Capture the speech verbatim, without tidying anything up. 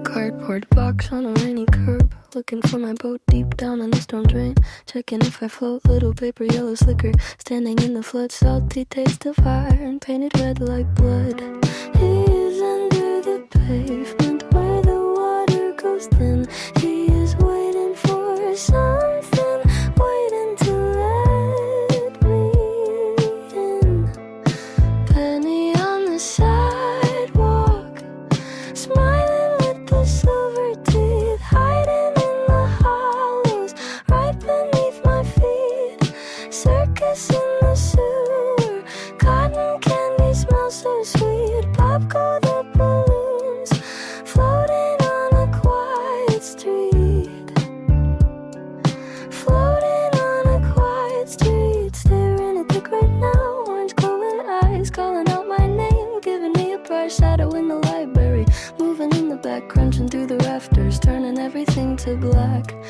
Cardboard box on a rainy curb, looking for my boat deep down in the storm drain, checking if I float, little paper yellow slicker, standing in the flood, salty taste of iron, painted red like blood. He is under the pavement where the water goes thin. He is waiting for something, waiting to let me in. Penny on the sidewalk, smiling with the silver teeth, hiding in the hollows right beneath my feet. Circus in the sewer, cotton candy smells so sweet. Pop go the balloons, floating on a quiet street. Floating on a quiet street, staring at the great now, orange glowing eyes calling out my name, giving me a bright shadow in the library, moving in the back, crunching through the rafters, turning everything to black.